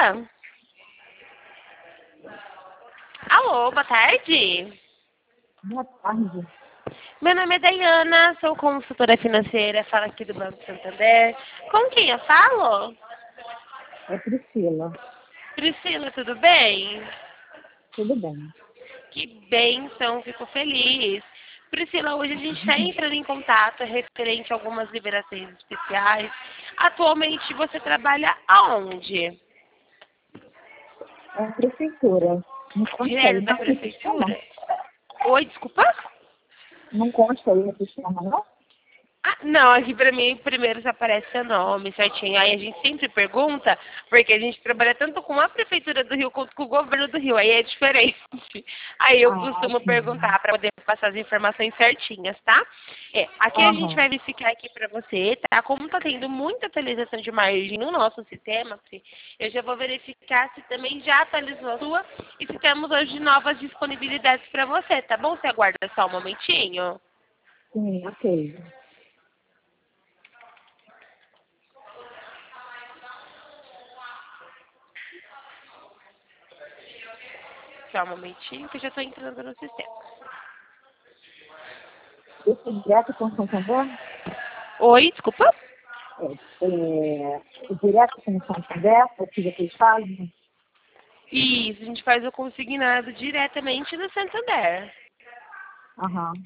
Priscila? Alô, boa tarde. Boa tarde. Meu nome é Dayana, sou consultora financeira, falo aqui do Banco Santander. Com quem eu falo? É Priscila. Priscila, tudo bem? Tudo bem. Que bênção, fico feliz. Priscila, hoje a gente está entrando em contato referente a algumas liberações especiais. Atualmente você trabalha aonde? É a prefeitura. Não consta aí Direto da no sistema? prefeitura? Oi, desculpa? Não consta aí no sistema, não? Ah, não, aqui pra mim primeiro já aparece seu nome certinho. Aí a gente sempre pergunta, porque a gente trabalha tanto com a Prefeitura do Rio quanto com o governo do Rio. Aí é diferente. Aí eu Ah, costumo sim. perguntar para poder passar as informações certinhas, tá? Aqui a gente Aham. vai verificar aqui para você, tá? Como tá tendo muita atualização de margem no nosso sistema, Pri, eu já vou verificar se também já atualizou a sua e se temos hoje novas disponibilidades para você, tá bom? Você aguarda só um momentinho? Sim, ok. Só um momentinho que eu já estou entrando no sistema. Esse é direto com Santander? Oi, desculpa? É direto com Santander? O que vocês fazem? Isso, a gente faz o consignado diretamente do Santander. Aham.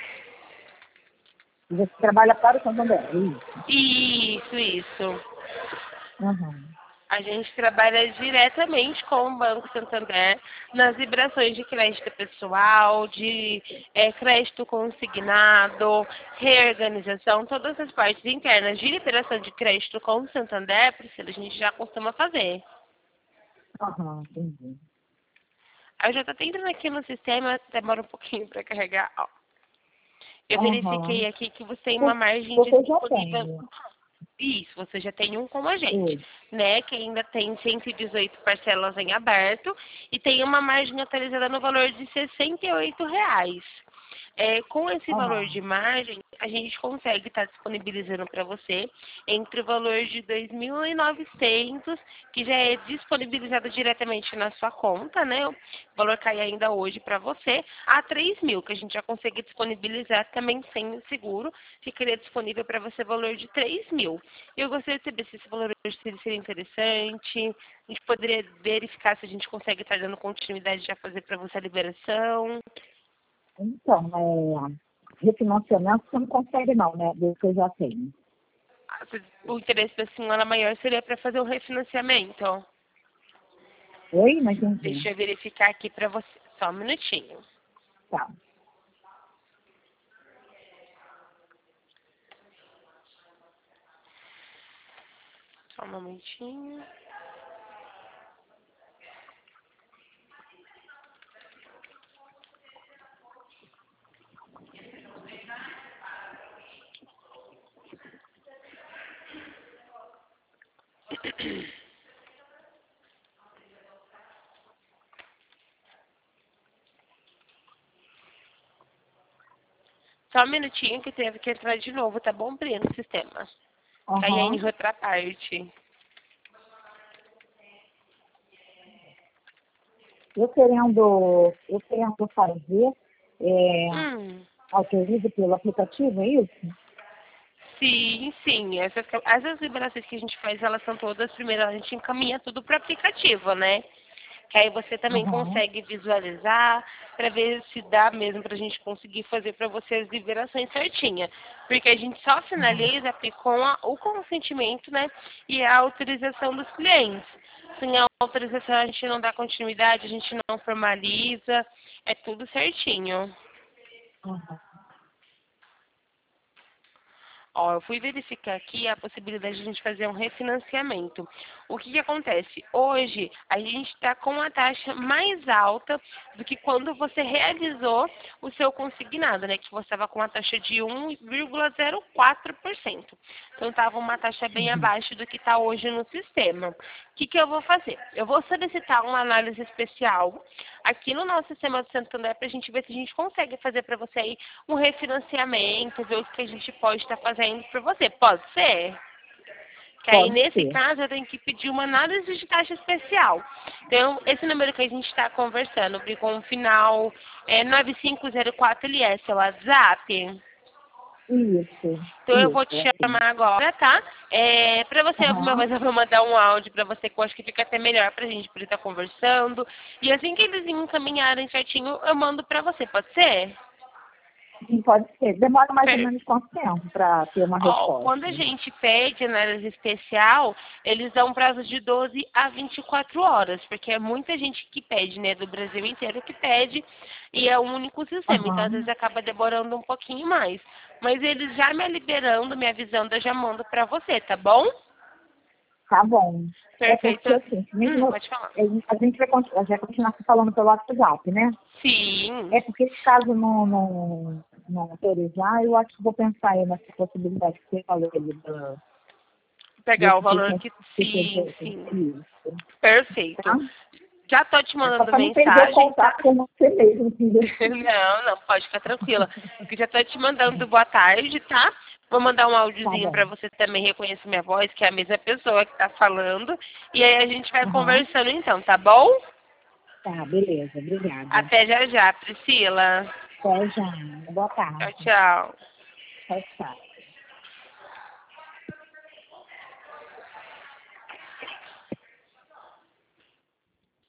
E você trabalha para o Santander? É isso. Isso. Aham. A gente trabalha diretamente com o Banco Santander nas liberações de crédito pessoal, de crédito consignado, reorganização, todas as partes internas de liberação de crédito com o Santander, Priscila, a gente já costuma fazer. Aham, entendi. Aí eu já estou entrando aqui no sistema, demora um pouquinho para carregar. Ó. Eu Aham. verifiquei aqui que você tem uma margem Você já disponível. tem. Isso, você já tem um com a gente, Isso. né? Que ainda tem 118 parcelas em aberto e tem uma margem atualizada no valor de R$ 68. Com esse valor Aham. de margem, a gente consegue estar disponibilizando para você entre o valor de 2.900, que já é disponibilizado diretamente na sua conta, né? O valor cai ainda hoje para você, a 3.000, que a gente já consegue disponibilizar também sem o seguro, ficaria disponível para você o valor de 3.000. Eu gostaria de saber se esse valor hoje seria interessante, a gente poderia verificar se a gente consegue estar dando continuidade já fazer para você a liberação. Então, refinanciamento você não consegue não, né? Do que eu já tenho. O interesse da senhora maior seria para fazer o refinanciamento. Oi? Não entendi. Deixa eu verificar aqui para você. Só um minutinho. Tá. Só um momentinho. Só um minutinho que teve que entrar de novo, tá bom, Pri, no sistema. Caí Aham. em outra parte. Eu querendo fazer, Hum. autorizo pelo aplicativo, é isso? Sim. Essas liberações que a gente faz, elas são todas, primeiro a gente encaminha tudo para o aplicativo, né? Que aí você também Aham. consegue visualizar para ver se dá mesmo para a gente conseguir fazer para você as liberações certinha. Porque a gente só Aham. finaliza com o consentimento, né? E a autorização dos clientes. Sem a autorização a gente não dá continuidade, a gente não formaliza, é tudo certinho. Aham. Ó, eu fui verificar aqui a possibilidade de a gente fazer um refinanciamento. O que acontece? Hoje, a gente está com a taxa mais alta do que quando você realizou o seu consignado, né? Que você estava com uma taxa de 1,04%. Então, estava uma taxa bem Uhum. abaixo do que está hoje no sistema. O que eu vou fazer? Eu vou solicitar uma análise especial aqui no nosso sistema do Santander para a gente ver se a gente consegue fazer para você aí um refinanciamento, ver o que a gente pode estar fazendo para você. Pode ser? Que aí, Pode nesse ser. caso, eu tenho que pedir uma análise de taxa especial. Então, esse número que a gente está conversando, com o final 9504, ele é seu WhatsApp. Então, eu vou te Assim. chamar agora, tá? Pra você ouvir minha Aham. voz, eu vou mandar um áudio pra você, que eu acho que fica até melhor pra gente poder estar conversando. E assim que eles encaminharem certinho, eu mando pra você, pode ser? Sim, pode ser. Demora mais ou Per- menos quanto tempo para ter uma Ó, resposta? quando a gente pede análise especial, eles dão um prazo de 12 a 24 horas, porque é muita gente que pede, né, do Brasil inteiro que pede, e é um único sistema, então às vezes Aham. acaba demorando um pouquinho mais. Mas eles já me liberando, me avisando, eu já mando pra você, tá bom? Tá bom. É porque, Perfeito. assim, mesmo Pode falar. a gente vai continuar se falando pelo WhatsApp, né? Sim. É porque se caso não autorizar, eu acho que vou pensar aí nessa possibilidade que você falou aí Pegar o desse valor que. Sim, 668. sim. Isso, Perfeito. tá? Já tô te É só mandando para não perder o mensagem, tá? contato com você mesmo, entendeu? Não, não, pode ficar tranquila. Eu já tô te mandando boa tarde, tá? Vou mandar um Tá áudiozinho bom. pra você também reconhecer minha voz, que é a mesma pessoa que tá falando. E aí a gente vai Aham. conversando então, tá bom? Tá, beleza. Obrigada. Até já já, Priscila. Até já. Boa Tchau, tarde. tchau. Tchau, tchau.